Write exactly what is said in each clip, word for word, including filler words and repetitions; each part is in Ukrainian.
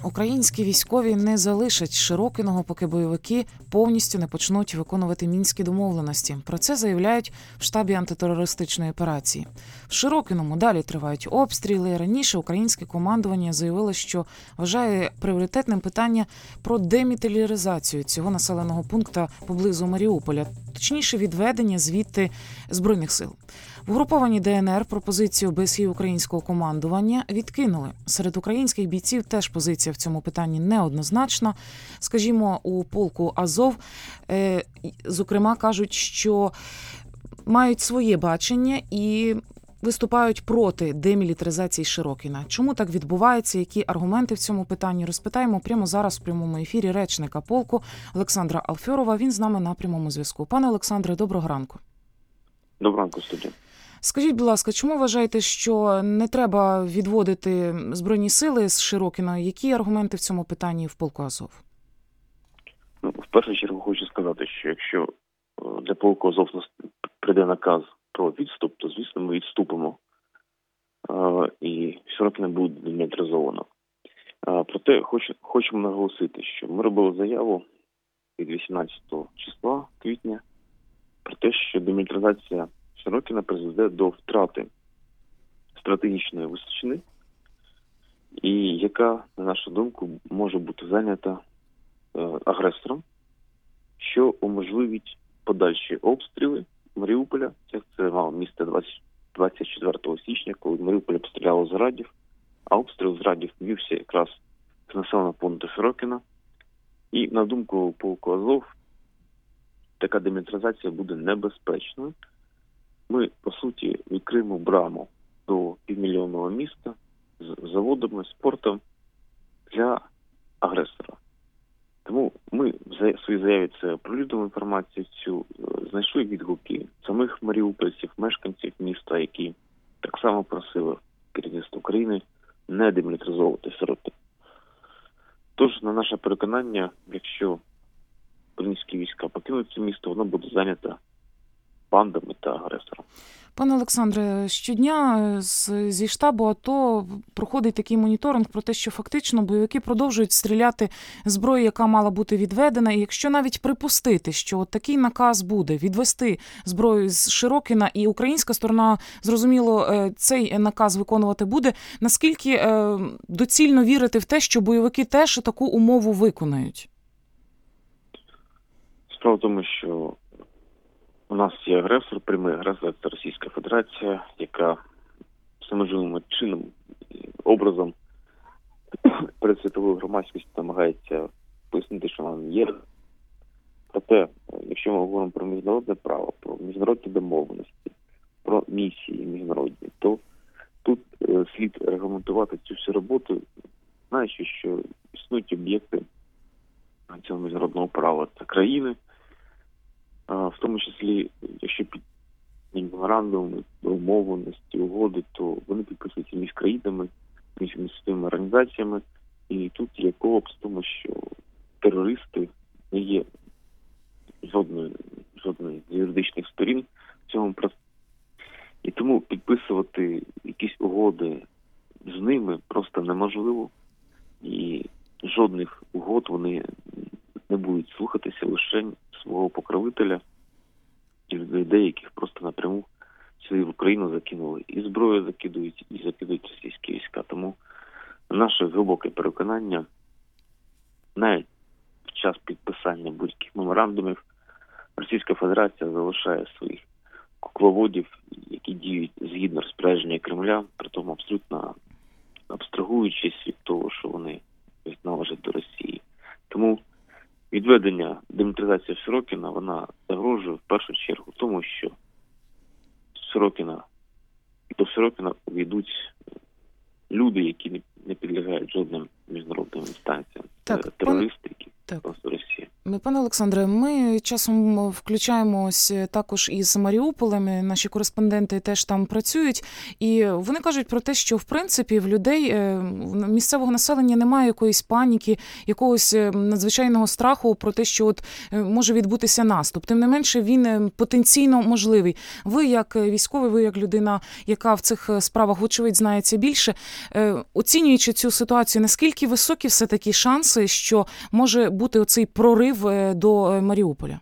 Українські військові не залишать Широкиного, поки бойовики повністю не почнуть виконувати мінські домовленості. Про це заявляють в штабі антитерористичної операції. В Широкиному далі тривають обстріли. Раніше українське командування заявило, що вважає пріоритетним питання про демілітаризацію цього населеного пункту поблизу Маріуполя, точніше відведення звідти Збройних сил. В угрупованій Де Ен Ер пропозицію БСІ українського командування відкинули. Серед українських бійців теж позиція в цьому питанні неоднозначна. Скажімо, у полку Азов, е, зокрема, кажуть, що мають своє бачення і виступають проти демілітаризації Широкіна. Чому так відбувається, які аргументи в цьому питанні, розпитаємо прямо зараз в прямому ефірі речника полку Олександра Алфьорова. Він з нами на прямому зв'язку. Пане Олександре, доброго ранку. Доброго ранку, студія. Скажіть, будь ласка, чому вважаєте, що не треба відводити Збройні сили з Широкіна? Які аргументи в цьому питанні в полку Азов? Ну, в першу чергу хочу сказати, що якщо для полку Азов прийде наказ про відступ, то, звісно, ми відступимо і Широкіне буде демілітаризовано. Проте хочу, хочемо наголосити, що ми робили заяву від вісімнадцятого числа квітня про те, що демілітаризація Широкіна призведе до втрати стратегічної височини, і яка, на нашу думку, може бути зайнята е, агресором, що уможливить подальші обстріли Маріуполя. Як це мало місце двадцять четвертого січня, коли Маріуполь обстріляло з градів, а обстріл з градів вівся якраз з населеного пункту Широкіна. І, на думку полку Азов, така демілітаризація буде небезпечною. Ми, по суті, відкриємо браму до півмільйонного міста з заводами, спортом для агресора. Тому ми в своїй заяві це оприлюднили інформацію цю, знайшли відгуки самих маріупольців, мешканців міста, які так само просили керівництво України не демілітаризовувати Широкіне. Тож, на наше переконання, якщо українські війська покинуть це місто, воно буде зайнято бандами та агресором. Пане Олександре, щодня з, зі штабу АТО проходить такий моніторинг про те, що фактично бойовики продовжують стріляти зброю, яка мала бути відведена. І якщо навіть припустити, що от такий наказ буде відвести зброю з Широкіна, і українська сторона, зрозуміло, цей наказ виконувати буде, наскільки е, доцільно вірити в те, що бойовики теж таку умову виконають? Справа в тому, що у нас є агресор, прямий агресор – це Російська Федерація, яка всеможливим чином, образом перед світовою громадськістю намагається пояснити, що вона не є. Проте, якщо ми говоримо про міжнародне право, про міжнародні домовленості, про місії міжнародні, то тут е, слід регламентувати цю всю роботу, знаючи, що існують об'єкти цього міжнародного права. Це країни, в тому числі, якщо під меморандуми, домовленості, угоди, то вони підписуються між країнами, між міжнародними організаціями. І тут є колапс в тому, що терористи не є жодної, жодної з юридичних сторін в цьому процесі. І тому підписувати якісь угоди з ними просто неможливо. І жодних угод вони не будуть слухатися лише свого покровителя і людей, яких просто напряму сюди в Україну закинули. І зброю закидують, і закидують російські війська. Тому наше глибоке переконання, навіть в час підписання будь-яких меморандумів, Російська Федерація залишає своїх кукловодів, які діють згідно розпорядження Кремля, при тому абсолютно абстрагуючись від того, що вони належать до Росії. Тому відведення демілітаризації Широкіна, вона загрожує в першу чергу тому, що з Широкіна, до Широкіна увійдуть люди, які не, не підлягають жодним міжнародним інстанціям. Так, терористи, які так. просто Росія. Пане Олександре, ми часом включаємось також із Маріуполем, наші кореспонденти теж там працюють, і вони кажуть про те, що в принципі в людей, місцевого населення немає якоїсь паніки, якогось надзвичайного страху про те, що от може відбутися наступ. Тим не менше, він потенційно можливий. Ви як військовий, ви як людина, яка в цих справах, вочевидь, знається більше, оцінюючи цю ситуацію, наскільки високі все-таки шанси, що може бути оцей прорив до Маріуполя?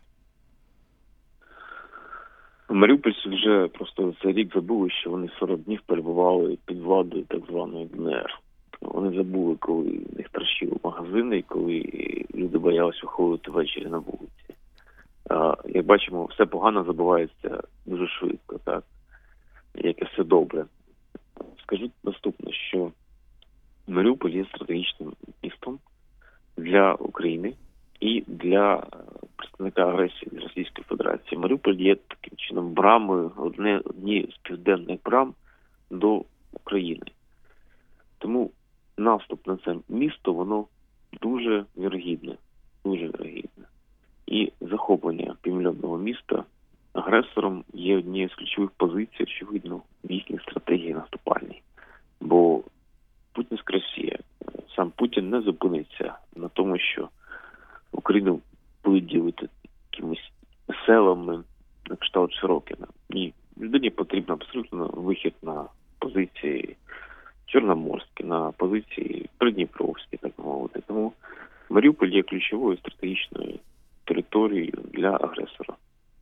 Маріупольці вже просто за рік забули, що вони сорок днів перебували під владою так званої ДНР. Вони забули, коли їх трощили магазини, і коли люди боялися виходити ввечері на вулиці. Як бачимо, все погано забувається дуже швидко, так? Як і все добре. Скажу наступне, що Маріуполь є стратегічним містом для України і для представника агресії Російської Федерації. Маріуполь є таким чином брамою, одне, одні з південних брам до України. Тому наступ на це місто, воно дуже вірогідне, дуже вірогідне. І захоплення півмільйонного міста агресором є однією з ключових позицій, очевидно, в їхній стратегії наступальній. Бо путінська Росія, сам Путін не зупиниться на тому, що Україну будуть ділити якимись селами на кшталт Широкіна. Ні, людині потрібен абсолютно вихід на позиції чорноморські, на позиції придніпровські, так мовити. Тому Маріуполь є ключовою стратегічною територією для агресора.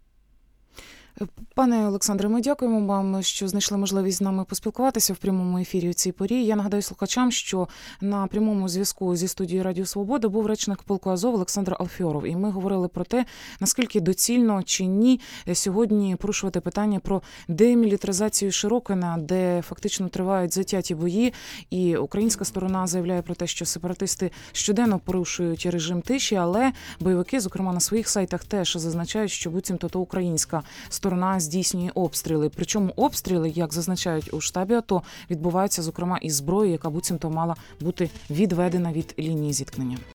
Пане Олександре, ми дякуємо вам, що знайшли можливість з нами поспілкуватися в прямому ефірі у цій порі. Я нагадаю слухачам, що на прямому зв'язку зі студією Радіо Свобода був речник полку Азов Олександр Алфьоров. І ми говорили про те, наскільки доцільно чи ні сьогодні порушувати питання про демілітаризацію Широкина, де фактично тривають затяті бої. І українська сторона заявляє про те, що сепаратисти щоденно порушують режим тиші, але бойовики, зокрема на своїх сайтах, теж зазначають, що буцімто то українська сторона Сторона здійснює обстріли. Причому обстріли, як зазначають у штабі АТО, відбуваються, зокрема, із зброєю, яка буцімто мала бути відведена від лінії зіткнення.